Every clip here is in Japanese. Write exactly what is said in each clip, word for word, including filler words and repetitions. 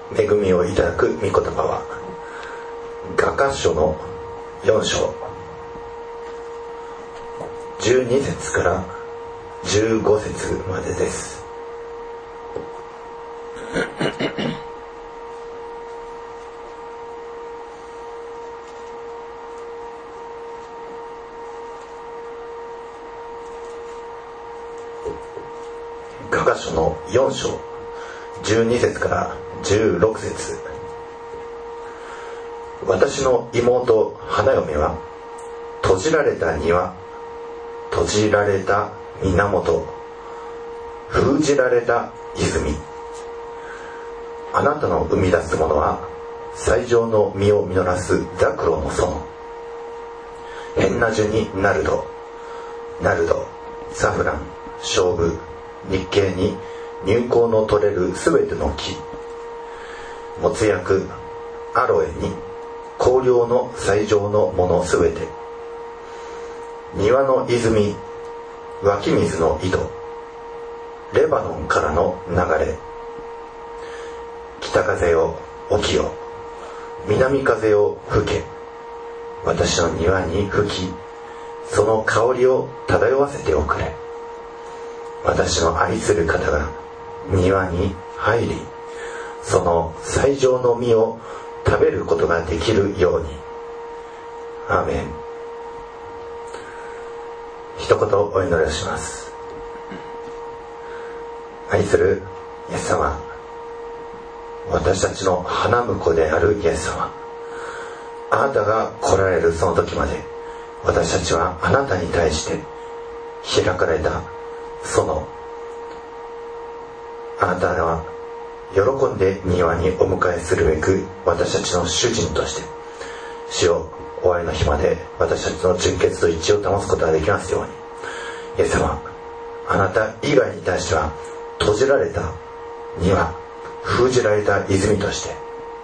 恵みをいただく御言葉は雅歌書のよん章じゅうに節からじゅうご節までです。雅歌書のよん章じゅうに節からじゅうろく節。私の妹花嫁は閉じられた庭、閉じられた源、封じられた泉、あなたの生み出すものは最上の実を実らすザクロの園、ヘンナジュにナルド、ナルド、サフラン、菖蒲、日系に入香の取れるすべての木、もつ薬、アロエに香料の最上のものすべて、庭の泉、湧き水の井戸、レバノンからの流れ、北風よ起きよ、南風を吹け、私の庭に吹き、その香りを漂わせておくれ。私の愛する方が庭に入り、その最上の実を食べることができるように。アーメン。一言お祈りをします。愛するイエス様、私たちの花婿であるイエス様、あなたが来られるその時まで、私たちはあなたに対して開かれたそのあなたは喜んで庭にお迎えするべく、私たちの主人として主を終わりの日まで私たちの純潔と一致を保つことができますように。イエス様、あなた以外に対しては閉じられた庭、封じられた泉として、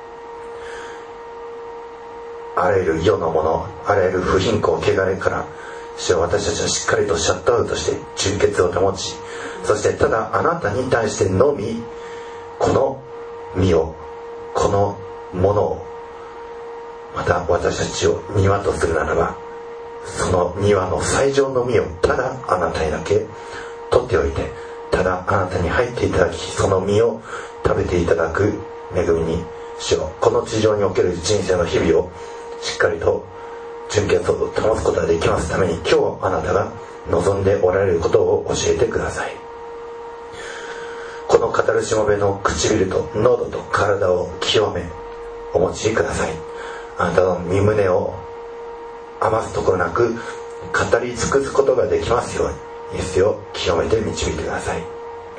あらゆる世のもの、あらゆる不貧困汚れから主は私たちはしっかりとシャットアウトして純潔を保ち、そしてただあなたに対してのみこの実を、このものを、また私たちを庭とするならば、その庭の最上の実をただあなたにだけ取っておいて、ただあなたに入っていただき、その実を食べていただく恵みに主よ、この地上における人生の日々をしっかりと純潔を保つことができますために、今日あなたが望んでおられることを教えてください。この語るしもべの唇と喉と体を清めお持ちください。あなたの身胸を余すところなく語り尽くすことができますように、イエスを清めて導いてください。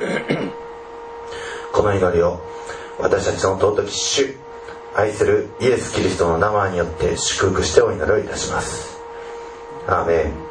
この祈りを私たちの尊き主、愛するイエス・キリストの名前によって祝福してお祈りをいたします。アーメン。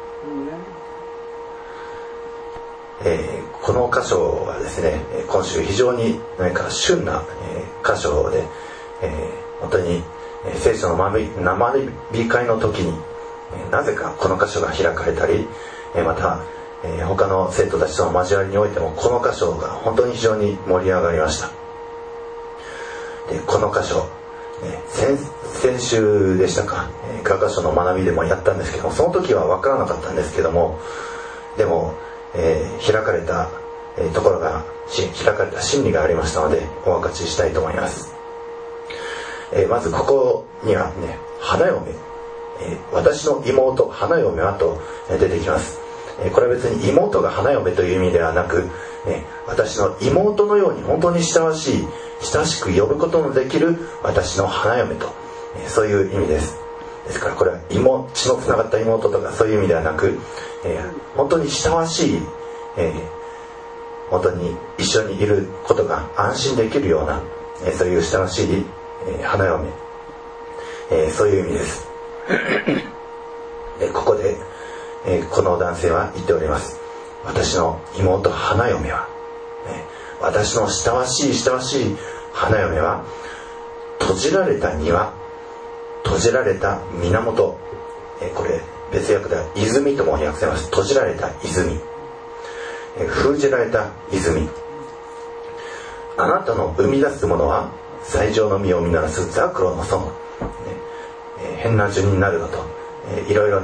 えー、この箇所はですね、今週非常に何か旬な、えー、箇所で、えー、本当に、えー、聖書の学び会の時に、えー、なぜかこの箇所が開かれたり、えー、また、えー、他の生徒たちとの交わりにおいてもこの箇所が本当に非常に盛り上がりました。でこの箇所、えー、先, 先週でしたか、えー、雅歌書の学びでもやったんですけども、その時は分からなかったんですけども、でもえー、開かれた、えー、ところが開かれた真理がありましたのでお分かちしたいと思います。えー、まずここにはね、花嫁、えー、私の妹花嫁はと出てきます。えー、これは別に妹が花嫁という意味ではなく、えー、私の妹のように本当に親しい、親しく呼ぶことのできる私の花嫁と、えー、そういう意味です。ですからこれは妹、血のつながった妹とかそういう意味ではなく、えー、本当に親しい、えー、本当に一緒にいることが安心できるような、えー、そういう親しい、えー、花嫁、えー、そういう意味です。でここで、えー、この男性は言っております。私の妹花嫁は、ね、私の親しい親しい花嫁は閉じられた庭、閉じられた源、えー、これ別訳では泉とも訳せます。閉じられた泉、えー、封じられた泉、あなたの生み出すものは最上の実を実らすザクロの園、ねえー、変な樹になるのと、えー、いろいろ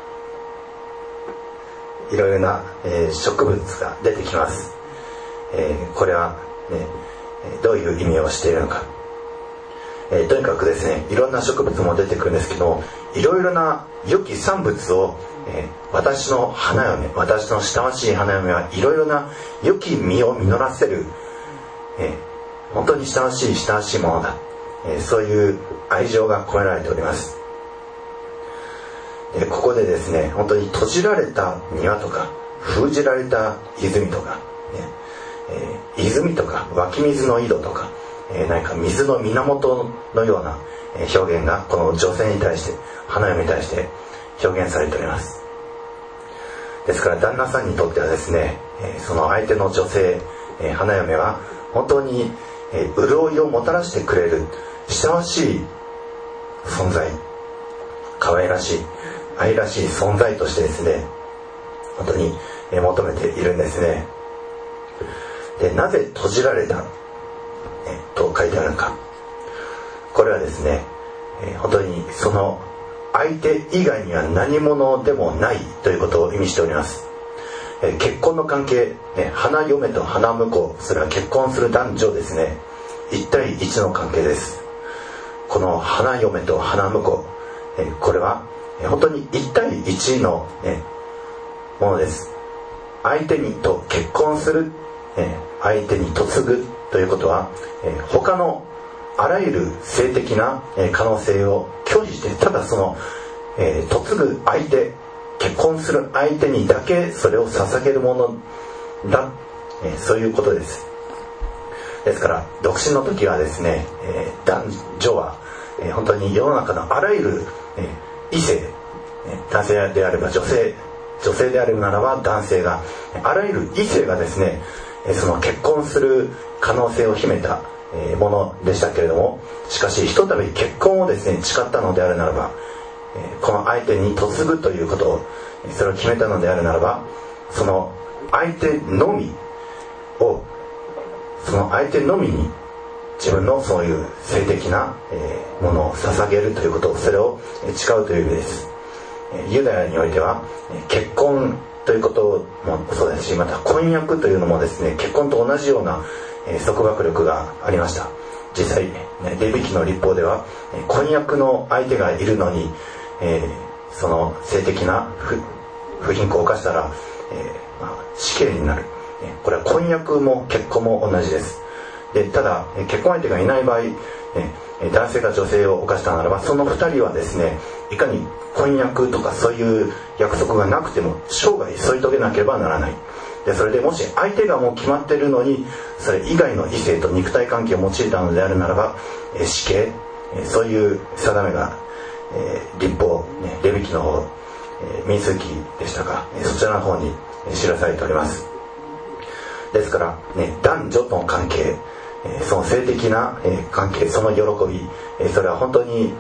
ないろいろな、えー、植物が出てきます。えー、これは、ね、どういう意味をしているのか、えー、とにかくですね、いろんな植物も出てくるんですけど、いろいろな良き産物を、えー、私の花嫁、私の親しい花嫁はいろいろな良き実を実らせる、えー、本当に親しい親しいものだ、えー、そういう愛情が込められております。でここでですね、本当に閉じられた庭とか封じられた泉とか、ねえー、泉とか湧き水の井戸とか、えー、何か水の源のような表現がこの女性に対して、花嫁に対して表現されております。ですから旦那さんにとってはですね、えー、その相手の女性、えー、花嫁は本当に、えー、潤いをもたらしてくれる親しい存在、可愛らしい愛らしい存在としてですね、本当に求めているんですね。で、なぜ閉じられた、えと書いてあるのか。これはですね、え本当にその相手以外には何者でもないということを意味しております。え結婚の関係、ね、花嫁と花婿、それは結婚する男女ですね、一対一の関係です。この花嫁と花婿、えこれは本当に一対一の、ね、ものです。相手にと結婚する、え相手に嫁ぐということは、え他のあらゆる性的な可能性を拒否して、ただその、えー、嫁ぐ相手、結婚する相手にだけそれを捧げるものだ、えー、そういうことです。ですから独身の時はですね、えー、男女は、えー、本当に世の中のあらゆる、えー異性、男性であれば女性、女性であるならば男性が、あらゆる異性がですね、その結婚する可能性を秘めたものでしたけれども、しかしひとたび結婚をですね誓ったのであるならば、この相手に嫁ぐということをそれを決めたのであるならば、その相手のみをその相手のみに自分のそういう性的なものを捧げるということ、それを誓うという意味です。ユダヤにおいては結婚ということもそうですし、また婚約というのもですね、結婚と同じような束縛力がありました。実際レビ記の律法では婚約の相手がいるのに、えー、その性的な 不, 不貧困を犯したら、えーまあ、死刑になる。これは婚約も結婚も同じです。でただ結婚相手がいない場合、男性が女性を犯したならば、そのふたりはですね、いかに婚約とかそういう約束がなくても生涯添い遂げなければならない。でそれでもし相手がもう決まっているのに、それ以外の異性と肉体関係を用いたのであるならば、死刑、そういう定めが律法、レビ記の方、民数記でしたか、そちらの方に記されております。ですから、ね、男女の関係、その性的な関係、その喜び、それは本当に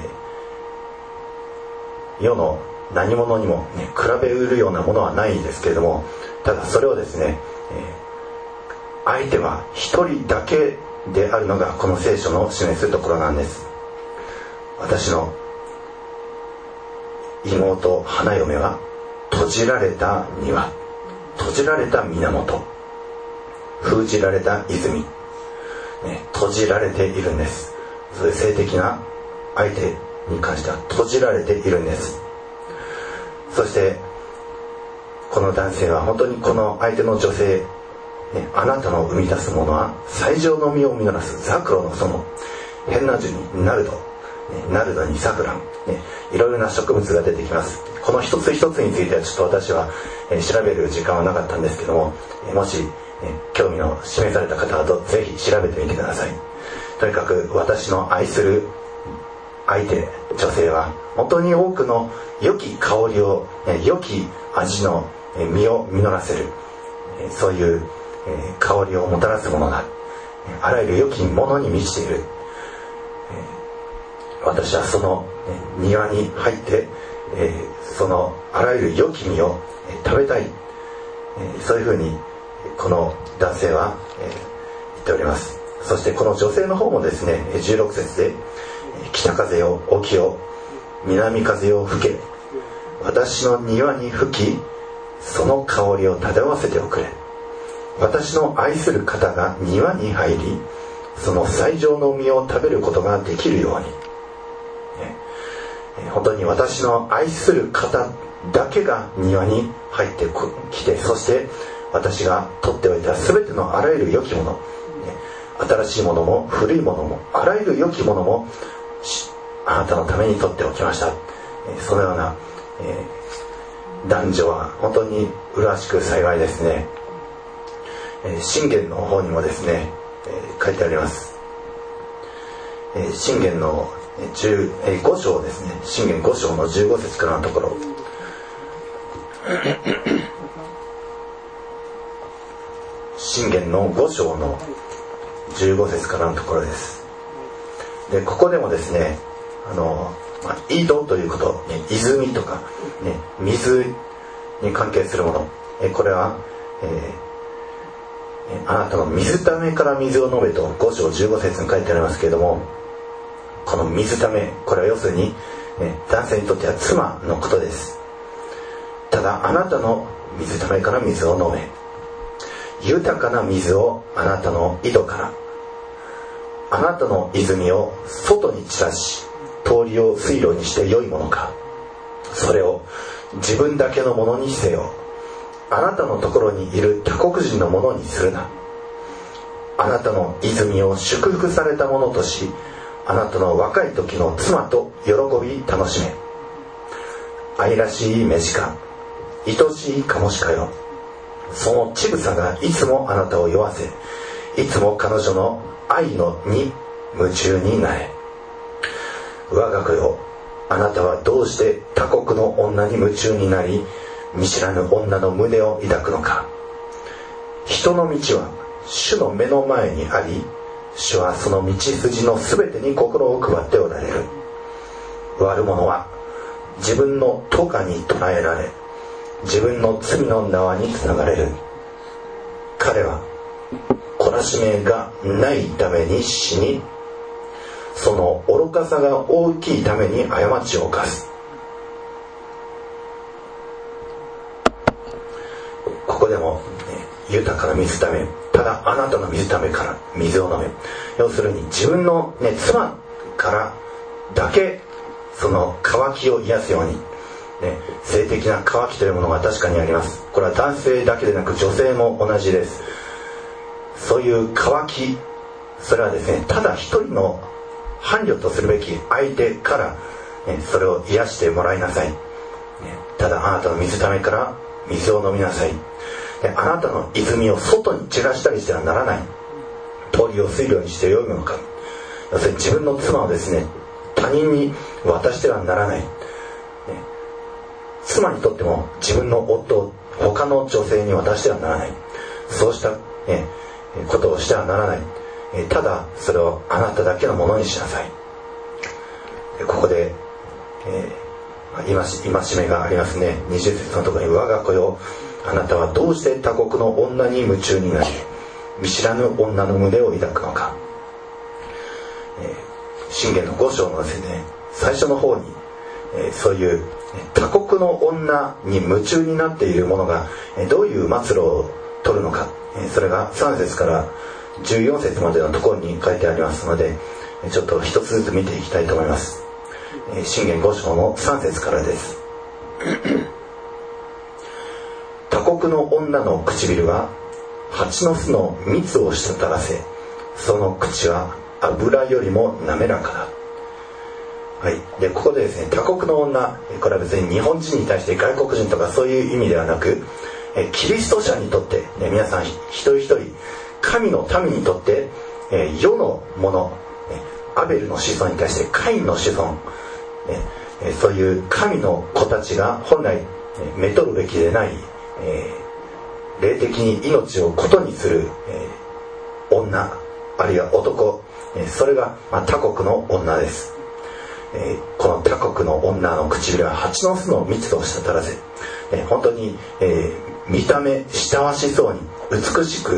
世の何者にも、ね、比べうるようなものはないですけれども、ただそれをですね、相手は一人だけであるのがこの聖書の示すところなんです。私の妹花嫁は閉じられた庭、閉じられた源、封じられた泉、ね、閉じられているんです。そういう性的な相手に関しては閉じられているんです。そしてこの男性は本当にこの相手の女性、ね、あなたの生み出すものは最上の実を実らすザクロの園、変な樹にナルド、ね、ナルドにサクラン、ね、いろいろな植物が出てきます。この一つ一つについてはちょっと私は、えー、調べる時間はなかったんですけども、えー、もし、えー、興味の示された方はぜひ調べてみてください。とにかく私の愛する相手、女性は本当に多くの良き香りを、ね、良き味の実を実らせる、そういう香りをもたらすものだ。あらゆる良きものに満ちている。私はその庭に入ってそのあらゆる良き実を食べたい、そういうふうにこの男性は言っております。 そしてこの女性の方もですね、じゅうろく節で、北風よ起きよ、南風よ吹け、私の庭に吹き、その香りを漂わせておくれ。私の愛する方が庭に入り、その最上の実を食べることができるように、ね、本当に私の愛する方だけが庭に入ってきて、そして私が取っておいた全てのあらゆる良きもの、ね、新しいものも古いものもあらゆる良きものもあなたのために取っておきました。そのような、えー、男女は本当に麗しく幸いですね。箴言の方にもですね、えー、書いてあります。えー、箴言のじゅう、えー、ご章ですね。箴言ご章のじゅうご節からのところ。箴言のご章のじゅうご節からのところです。で、ここでもですね、あの、まあ、井戸ということ、ね、泉とか、ね、水に関係するもの、えこれは、えー、あなたの水ためから水を飲めとご章じゅうご節に書いてありますけれども、この水ため、これは要するに、ね、男性にとっては妻のことです。ただあなたの水ためから水を飲め、豊かな水をあなたの井戸から、あなたの泉を外に散らし、通りを水路にして良いものか。それを自分だけのものにせよ。あなたのところにいる他国人のものにするな。あなたの泉を祝福されたものとし、あなたの若い時の妻と喜び楽しめ。愛らしい目近、愛しいカモシカよ。その乳房がいつもあなたを酔わせ、いつも彼女の愛のに夢中になれ。我が子よ、あなたはどうして他国の女に夢中になり、見知らぬ女の胸を抱くのか。人の道は主の目の前にあり、主はその道筋のすべてに心を配っておられる。悪者は自分の咎に捕らえられ、自分の罪の縄につながれる。彼は懲らしめがないために死に、その愚かさが大きいために過ちを犯す。ここでも、ね、豊かな水ため、ただあなたの水ためから水を飲め。要するに自分の、ね、妻からだけその渇きを癒すように、ね、性的な渇きというものが確かにあります。これは男性だけでなく女性も同じです。そういう渇き、それはですね、ただ一人の伴侶とするべき相手から、ね、それを癒してもらいなさい、ね、ただあなたの水ためから水を飲みなさい。で、あなたの泉を外に散らしたりしてはならない。通りを水路にしてよいものか。要するに自分の妻をですね、他人に渡してはならない、ね、妻にとっても自分の夫を他の女性に渡してはならない。そうした、ね、ことをしてはならない。ただそれをあなただけのものにしなさい。ここで、えー、戒めがありますね。にじゅう節のところに、我が子よ、あなたはどうして他国の女に夢中になり、見知らぬ女の胸を抱くのか。えー、箴言のご章のですね、最初の方に、えー、そういう他国の女に夢中になっている者がどういう末路を取るのか、それがさん節からじゅうよん節までのところに書いてありますので、ちょっと一つずつ見ていきたいと思います。箴言ご章のさん節からです。他国の女の唇は蜂の巣の蜜を滴らせ、その口は油よりも滑らかだ。はい、でここでですね、他国の女、これは別に日本人に対して外国人とかそういう意味ではなく、キリスト者にとって、ね、皆さん一人一人神の民にとって、えー、世のもの、アベルの子孫に対してカインの子孫、ねえー、そういう神の子たちが本来めとるべきでない、えー、霊的に命をことにする、えー、女あるいは男、えー、それが、まあ、他国の女です。えー、この他国の女の唇は蜂の巣の蜜を滴らせ、えー、本当に、えー、見た目親しそうに美しく、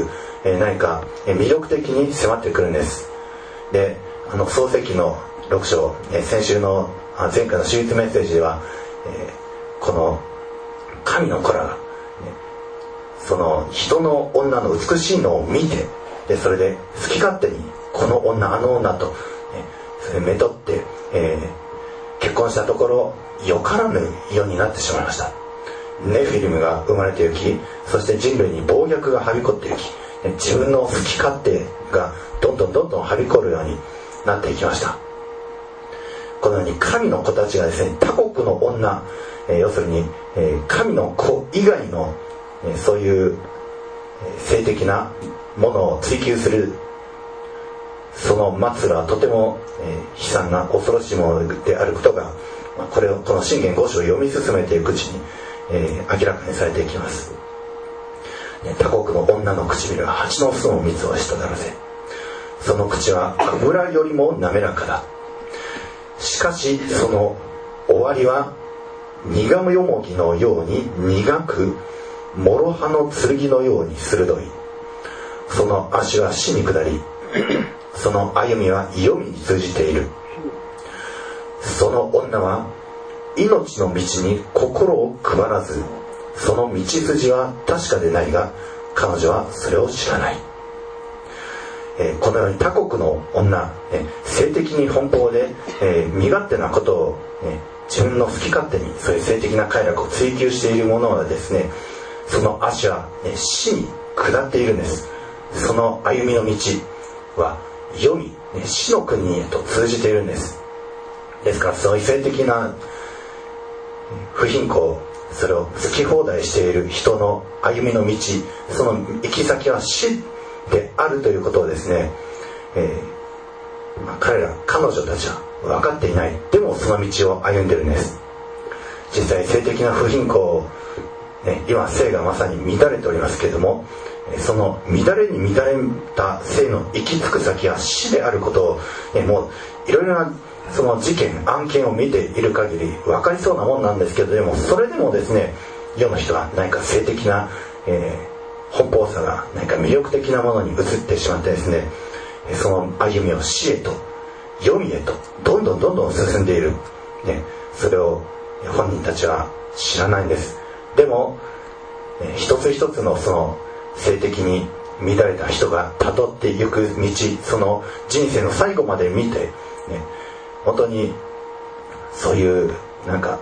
えー、何か魅力的に迫ってくるんです。で、あの創世記のろく章、えー、先週の前回の手術メッセージでは、えー、この神の子らが、ね、その人の女の美しいのを見て、でそれで好き勝手にこの女あの女と、ね、それめとって、えー、結婚したところよからぬ世になってしまいました。ネフィリムが生まれて行き、そして人類に暴虐がはびこって行き、自分の好き勝手がどんどんどんどんはびこるようになっていきました。このように神の子たちがですね、他国の女、えー、要するに、えー、神の子以外の、えー、そういう、えー、性的なものを追求する、その末路はとても、えー、悲惨な恐ろしいものであることが、まあ、これをこの箴言ご章を読み進めていくうちに、えー、明らかにされていきます。他国の女の唇は蜂の巣の蜜をしただらせ、その口は油よりも滑らかだ。しかしその終わりは苦むよもぎのように苦く、諸刃の剣のように鋭い。その足は死に下り、その歩みは黄泉に通じている。その女は命の道に心を配らず、その道筋は確かでないが、彼女はそれを知らない。えー、このように他国の女、えー、性的に奔放で、えー、身勝手なことを、えー、自分の好き勝手にそういう性的な快楽を追求しているものはですね、その足は、ね、死に下っているんです。その歩みの道は黄泉、ね、死の国へと通じているんです。ですからそういう性的な不貧困、それを好き放題している人の歩みの道、その行き先は死であるということをですね、えーまあ、彼ら彼女たちは分かっていない。でもその道を歩んでいるんです。実際性的な不貧困、ね、今性がまさに乱れておりますけれども、その乱れに乱れた性の行き着く先は死であることを、ね、もういろいろなその事件案件を見ている限り分かりそうなもんなんですけど、でもそれでもですね、世の人は何か性的な、えー、奔放さが何か魅力的なものに移ってしまってですね、その歩みを死へと黄泉へとどんどんどんどん進んでいる、ね、それを本人たちは知らないんです。でも、えー、一つ一つのその性的に乱れた人が辿っていく道、その人生の最後まで見て、ね、本当にそういうなんか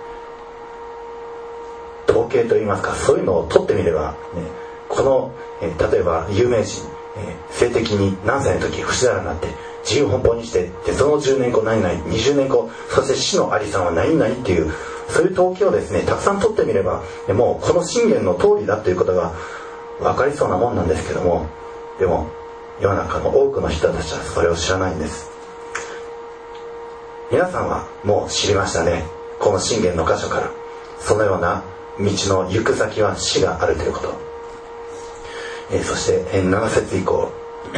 統計といいますか、そういうのを取ってみれば、ね、この、えー、例えば有名人、えー、性的に何歳の時不死だらになって自由奔放にして、でそのじゅうねんご何々にじゅうねんご、そして死のありさんは何々っていう、そういう統計をですねたくさん取ってみれば、もうこの箴言の通りだということが分かりそうなもんなんですけども、でも世の中の多くの人たちはそれを知らないんです。皆さんはもう知りましたね。この箴言の箇所からそのような道の行く先は死があるということ、えー、そして、えー、なな節以降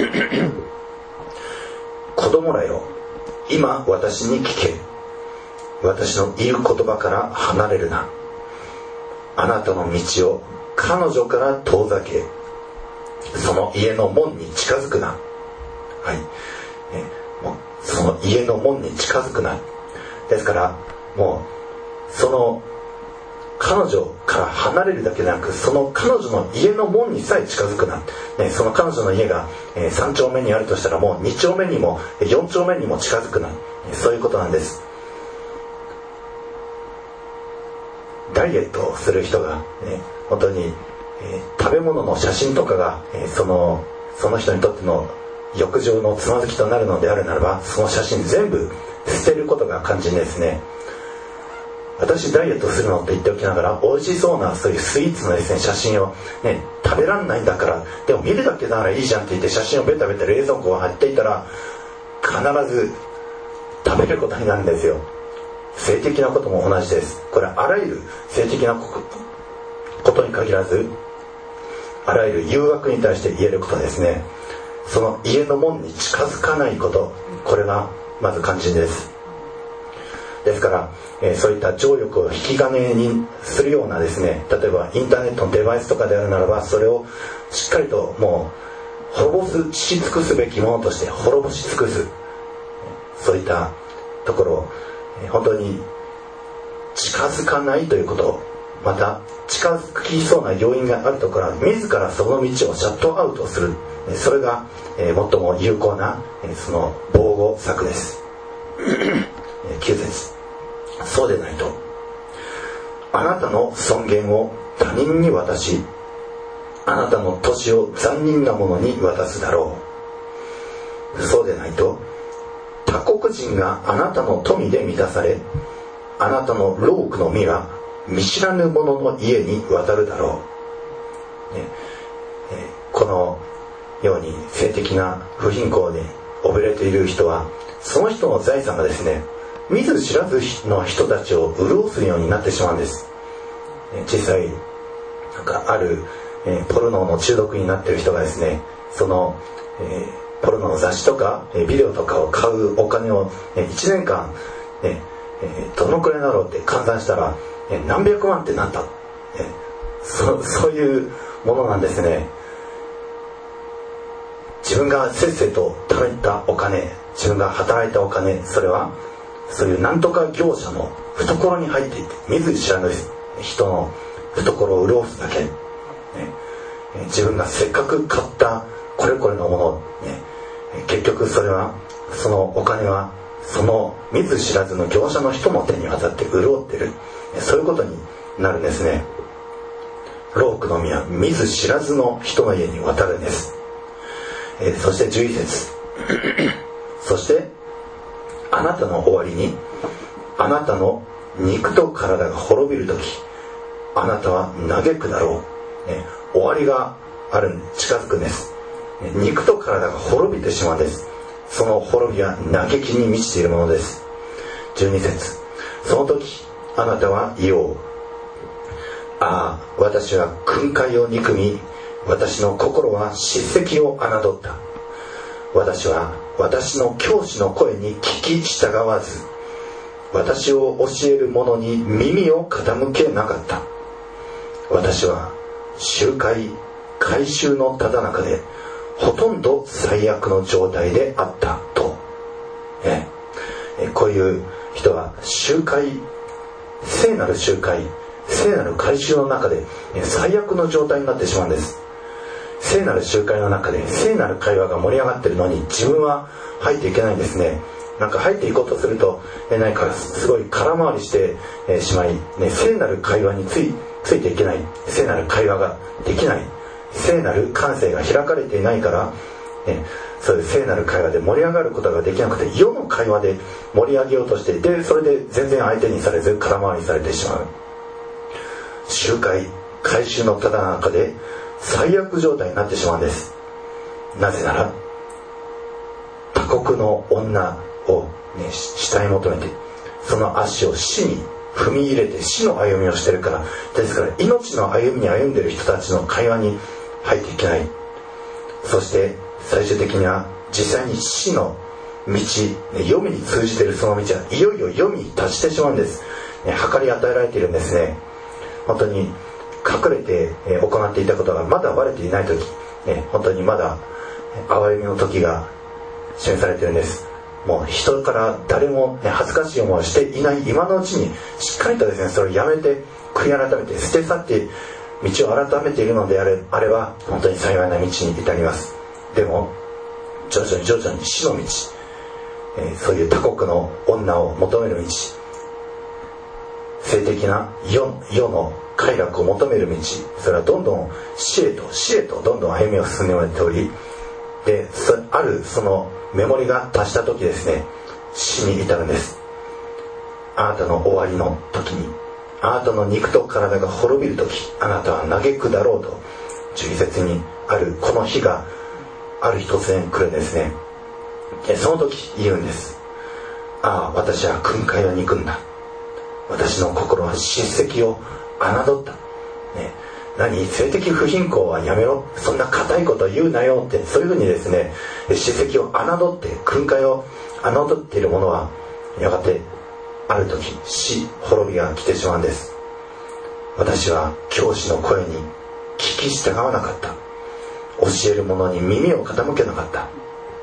子供らよ、今私に聞け。私の言う言葉から離れるな。あなたの道を彼女から遠ざけ、その家の門に近づくな。はい、えー、もうその家の門に近づくな。ですからもうその彼女から離れるだけでなく、その彼女の家の門にさえ近づくな、ね、その彼女の家が、えー、さん丁目にあるとしたらもうに丁目にもよん丁目にも近づくな、そういうことなんです。ダイエットをする人が、ね、本当に、えー、食べ物の写真とかが、えー、そのその人にとっての欲情のつまずきとなるのであるならば、その写真全部捨てることが肝心ですね。私ダイエットするのって言っておきながら、美味しそうなそういうスイーツのですね写真を、ね、食べらんないんだから、でも見るだけならいいじゃんって言って写真をベタベタ冷蔵庫を貼っていたら、必ず食べることになるんですよ。性的なことも同じです。これはあらゆる性的なことに限らず、あらゆる誘惑に対して言えることですね。その家の門に近づかないこと、これがまず肝心です。ですから、えー、そういった情欲を引き金にするようなですね、例えばインターネットのデバイスとかであるならば、それをしっかりとも滅ぼすし尽くすべきものとして滅ぼし尽くす、そういったところを本当に近づかないということ、また近づきそうな要因があるところは自らその道をシャットアウトする、それが最も有効なその防護策です。きゅう節、そうでないとあなたの尊厳を他人に渡し、あなたの年を残忍な者に渡すだろう。そうでないと他国人があなたの富で満たされ、あなたの労苦の実が見知らぬ者の家に渡るだろう、ねえー、このように性的な不貧困で怯れている人は、その人の財産がですね、見ず知らずの人たちを潤すようになってしまうんです。実際なんかある、えー、ポルノの中毒になっている人がですね、その、えー、ポルノの雑誌とか、えー、ビデオとかを買うお金を、えー、いちねんかん、ねえー、どのくらいだろうって換算したら、えー、何百万ってなった、えー、そ, そういうものなんですね。自分がせっせと貯めたお金、自分が働いたお金、それはそういうなんとか業者の懐に入っていて、見ず知らぬ人の懐を潤すだけ、ね、自分がせっかく買ったこれこれのもの、ね、結局それはそのお金はその見ず知らずの業者の人の手に渡って潤っている、そういうことになるんですね。労苦の実は見ず知らずの人の家に渡るんです。えー、そしてじゅういち節そしてあなたの終わりにあなたの肉と体が滅びるとき、あなたは嘆くだろう、ね、終わりがある、近づくんです。肉と体が滅びてしまうんです。その滅びは嘆きに満ちているものです。じゅうに節その時あなたは言おう、ああ私は訓戒を憎み、私の心は叱責を侮った。私は私の教師の声に聞き従わず、私を教える者に耳を傾けなかった。私は集会改宗のただ中でほとんど最悪の状態であったと、ね、こういう人は集会、聖なる集会、聖なる改宗の中で最悪の状態になってしまうんです。聖なる集会の中で聖なる会話が盛り上がっているのに自分は入っていけないんですね。なんか入っていこうとすると、え何かすごい空回りして、えー、しまい、ね、聖なる会話につい、ついていけない、聖なる会話ができない、聖なる感性が開かれていないから、ね、そういう聖なる会話で盛り上がることができなくて、世の会話で盛り上げようとしていて、それで全然相手にされず空回りされてしまう。集会改宗のただ中で最悪状態になってしまうんです。なぜなら他国の女を、ね、慕い求めて、その足を死に踏み入れて死の歩みをしているから。ですから命の歩みに歩んでいる人たちの会話に入っていけない。そして最終的には実際に死の道、ね、黄泉に通じているその道はいよいよ黄泉に達してしまうんです、ね、計り与えられているんですね。本当に隠れて行っていたことがまだバレていない時、ね、本当にまだ憐れみの時が示されているんです。もう人から誰も、ね、恥ずかしい思いをしていない今のうちにしっかりとですね、それをやめて悔い改めて捨て去って道を改めているのであれ、あれば本当に幸いな道に至ります。でも徐々に徐々に死の道、えー、そういう他国の女を求める道、性的な 世, 世の快楽を求める道、それはどんどん死へと死へとどんどん歩みを進んでおいており、であるそのメモリが達した時ですね、死に至るんです。あなたの終わりの時に、あなたの肉と体が滅びる時、あなたは嘆くだろうとじゅうに節にあるこの日がある日突然来るんですね。でその時言うんです。ああ私は訓戒を憎んだ、私の心は叱責を侮った、ね、何性的不貧困はやめろ、そんな固いこと言うなよって、そういうふうにですね、叱責を侮って訓戒を侮っている者はやがてある時死、滅びが来てしまうんです。私は教師の声に聞き従わなかった、 教える者に耳を傾けなかった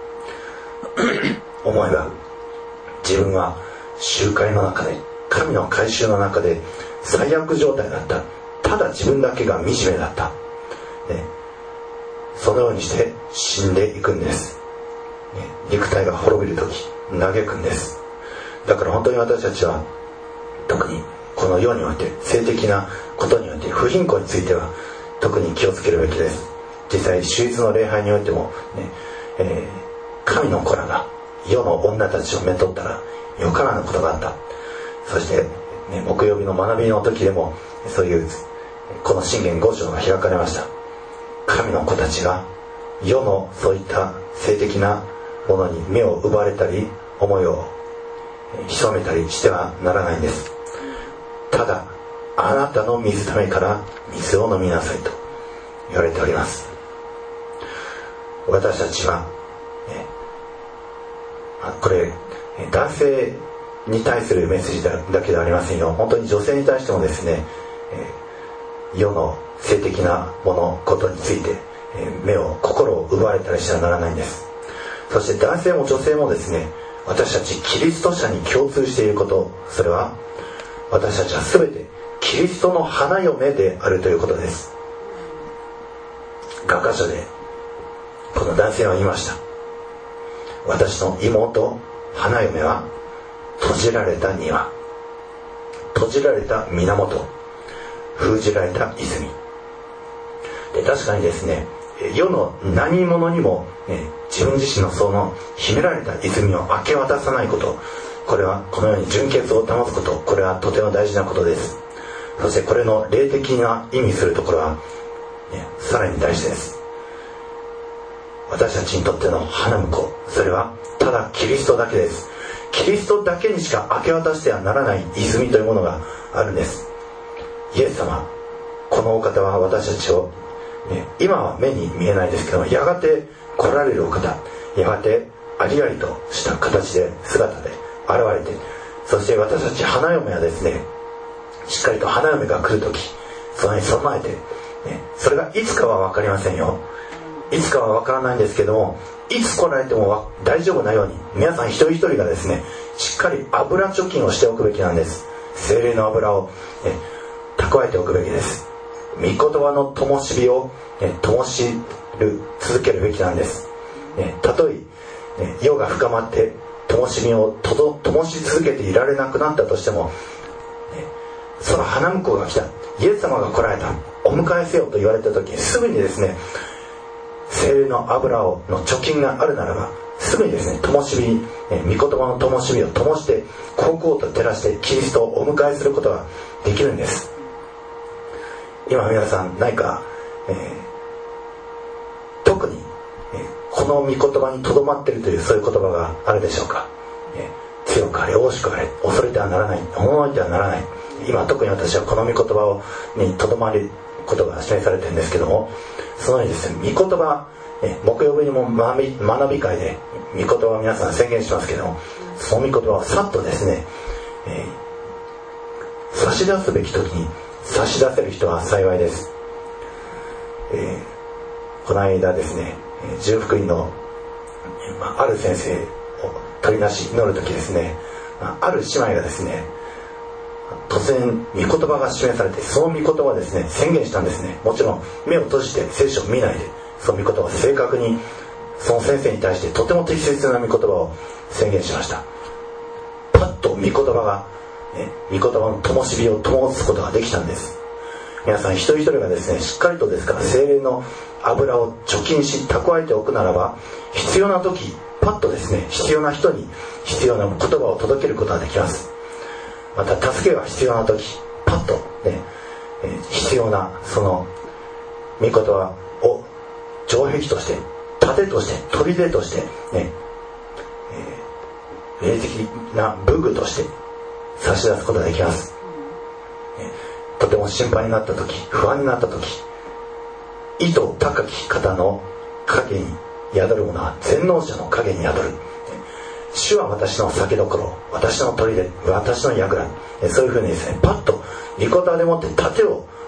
思えば自分は集会の中で、神の改宗の中で最悪状態だった。ただ自分だけが惨めだった、ね、そのようにして死んでいくんです、ね、肉体が滅びる時嘆くんです。だから本当に私たちは特にこの世において性的なことにおいて不貧困については特に気をつけるべきです。実際主日の礼拝においても、ねえー、神の子らが世の女たちをめとったらよからぬことがあった。そして、ね、木曜日の学びの時でもそういうこの箴言ご章が開かれました。神の子たちが世のそういった性的なものに目を奪われたり思いを潜めたりしてはならないんです。ただあなたの水ためから水を飲みなさいと言われております。私たちは、ね、これ男性に対するメッセージだけではありませんよ。本当に女性に対してもですね、世の性的なものことについて目を心を奪われたりしてはならないんです。そして男性も女性もですね、私たちキリスト者に共通していること、それは私たちは全てキリストの花嫁であるということです。学科書でこの男性は言いました。私の妹花嫁は閉じられた庭、閉じられた源、封じられた泉で、確かにですね、世の何者にも、ね、自分自身のその秘められた泉を明け渡さないこと、これはこのように純潔を保つこと、これはとても大事なことです。そしてこれの霊的な意味するところは、ね、さらに大事です。私たちにとっての花婿、それはただキリストだけです。キリストだけにしか明け渡してはならない泉というものがあるんです。イエス様、このお方は私たちを、ね、今は目に見えないですけども、やがて来られるお方、やがてありありとした形で姿で現れて、そして私たち花嫁はですね、しっかりと花嫁が来るとき、それに備えて、ね、それがいつかは分かりませんよ。いつかは分からないんですけども、いつ来られても大丈夫なように、皆さん一人一人がですね、しっかり油貯金をしておくべきなんです。聖霊の油を、ね、蓄えておくべきです。御言葉の灯火を、ね、灯しる続けるべきなんです、ね、たとえ、ね、夜が深まって灯火をとど灯し続けていられなくなったとしても、ね、その花婿が来た、イエス様が来られた、お迎えせよと言われた時にすぐにですね、聖霊の油をの貯金があるならば、すぐにですね、灯火、ね、御言葉の灯火を灯して高々と照らしてキリストをお迎えすることができるんです。今皆さん何か、えー、特に、えー、この御言葉にとどまっているというそういう言葉があるでしょうか。えー、強くあれ、大しくあれ、恐れてはならない、驚いてはならない。今特に私はこの御言葉をにとどまることが示されてるんですけども、そのようにですね、御言葉、えー、木曜日にも学び、学び会で御言葉を皆さん宣言しますけども、その御言葉をさっとですね、えー、差し出すべき時に差し出せる人は幸いです。えー、この間ですね、十福院のある先生を取りなし祈る時ですね、ある姉妹がですね、突然御言葉が示されて、その御言葉をですね宣言したんですね。もちろん目を閉じて聖書を見ないで、その御言葉を正確にその先生に対してとても適切な御言葉を宣言しました。パッと御言葉が、ね、御言葉の灯火を灯すことができたんです。皆さん一人一人がですね、しっかりとですから聖霊の油を貯金し蓄えておくならば、必要な時パッとですね、必要な人に必要な言葉を届けることができます。また助けが必要な時パッとね、えー、必要なその御言葉を城壁として盾として砦としてね、えー、霊的な武具として差し出すことができます、ね、とても心配になった時、不安になった時、意図高き方の影に宿るものは全能者の影に宿る。主は私の酒どころ、私の砦、私の櫓、そういうふうにですね、パッと御言葉でもって盾を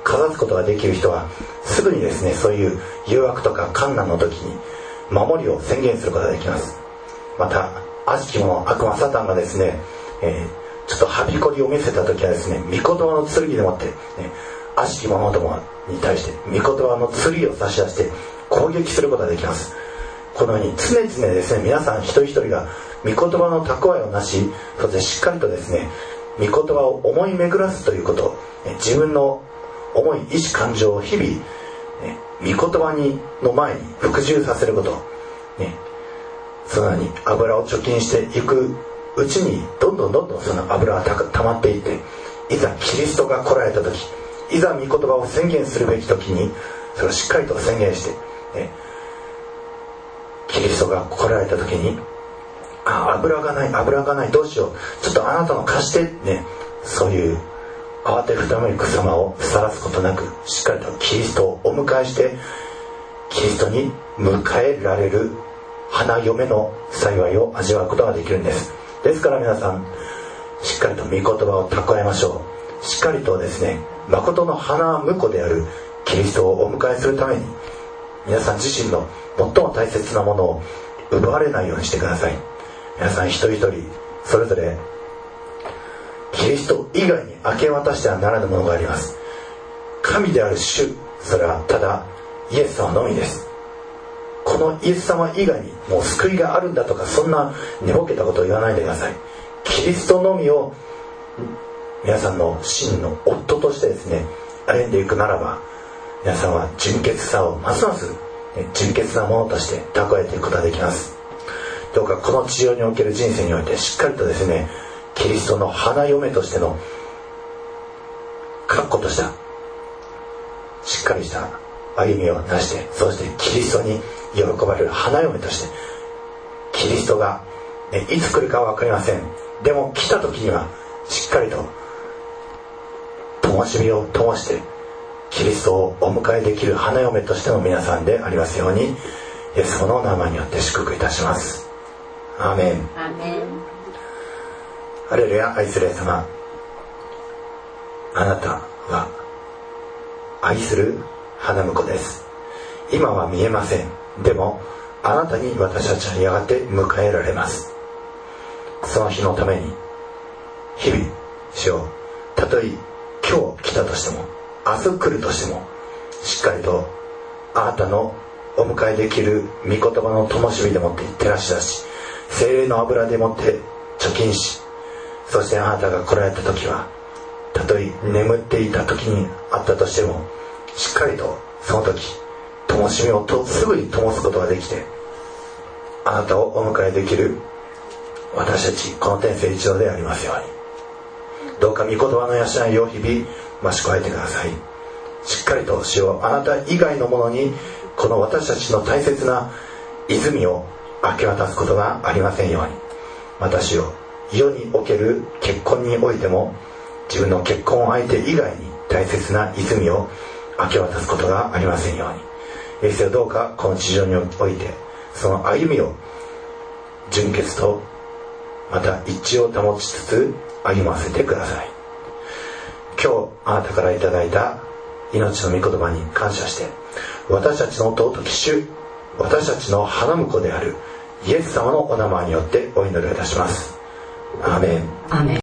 かざすことができる人はすぐにですね、そういう誘惑とか困難の時に守りを宣言することができます。また悪しき者、悪魔サタンがですね、えー、ちょっとはびこりを見せた時はですね、御言葉の剣でもって、ね、悪しき者どもに対して御言葉の剣を差し出して攻撃することができます。このように常々ですね、皆さん一人一人が御言葉の蓄えをなし、そしてしっかりとですね、御言葉を思い巡らすということ、自分の思い、意志、感情を日々、ね、御言葉にの前に服従させること、ね、そのように油を貯金していくうちにどんどんどんどんその油がた溜まっていって、いざキリストが来られた時、いざ御言葉を宣言するべき時にそれをしっかりと宣言して、ね、キリストが来られた時に、あ、油がない油がないどうしよう、ちょっとあなたの貸してね、そういう慌てふためく様を晒すことなく、しっかりとキリストをお迎えしてキリストに迎えられる花嫁の幸いを味わうことができるんです。ですから皆さん、しっかりと御言葉を蓄えましょう。しっかりとですね、誠の花婿であるキリストをお迎えするために、皆さん自身の最も大切なものを奪われないようにしてください。皆さん一人一人それぞれキリスト以外に明け渡してはならぬものがあります。神である主、それはただイエス様のみです。このイエス様以外にもう救いがあるんだとか、そんな寝ぼけたことを言わないでください。キリストのみを皆さんの真の夫としてですね、歩んでいくならば、皆さんは純潔さをますます純潔なものとして蓄えていくことができます。どうかこの地上における人生においてしっかりとですね、キリストの花嫁としての確固としたしっかりした歩みをなして、そしてキリストに喜ばれる花嫁として、キリストが、ね、いつ来るかは分かりません。でも来た時にはしっかりと灯火を灯してキリストをお迎えできる花嫁としての皆さんでありますように、イエス様の名前によって祝福いたします。アーメン。 アーメン。 ハレルヤ。愛するイエス様、あなたは愛する花婿です。今は見えません。でもあなたに私たちはやがて迎えられます。その日のために日々主よ、たとえ今日来たとしても明日来るとしても、しっかりとあなたのお迎えできる御言葉の灯火でもって照らし出し、聖霊の油でもって貯金し、そしてあなたが来られた時は、たとえ眠っていた時にあったとしても、しっかりとその時灯火をとすぐに灯すことができて、あなたをお迎えできる私たちこの天聖一同でありますように、どうか御言葉の養いを日々増し加えてください。しっかりと主をあなた以外のものにこの私たちの大切な泉を明け渡すことがありませんように、私を世における結婚においても自分の結婚相手以外に大切な泉を明け渡すことがありませんように、イエスよ、どうかこの地上においてその歩みを純潔とまた一致を保ちつつ歩ませてください。今日あなたからいただいた命の御言葉に感謝して、私たちの尊き主、私たちの花婿であるイエス様のお名前によってお祈りいたします。アーメン。 アーメン。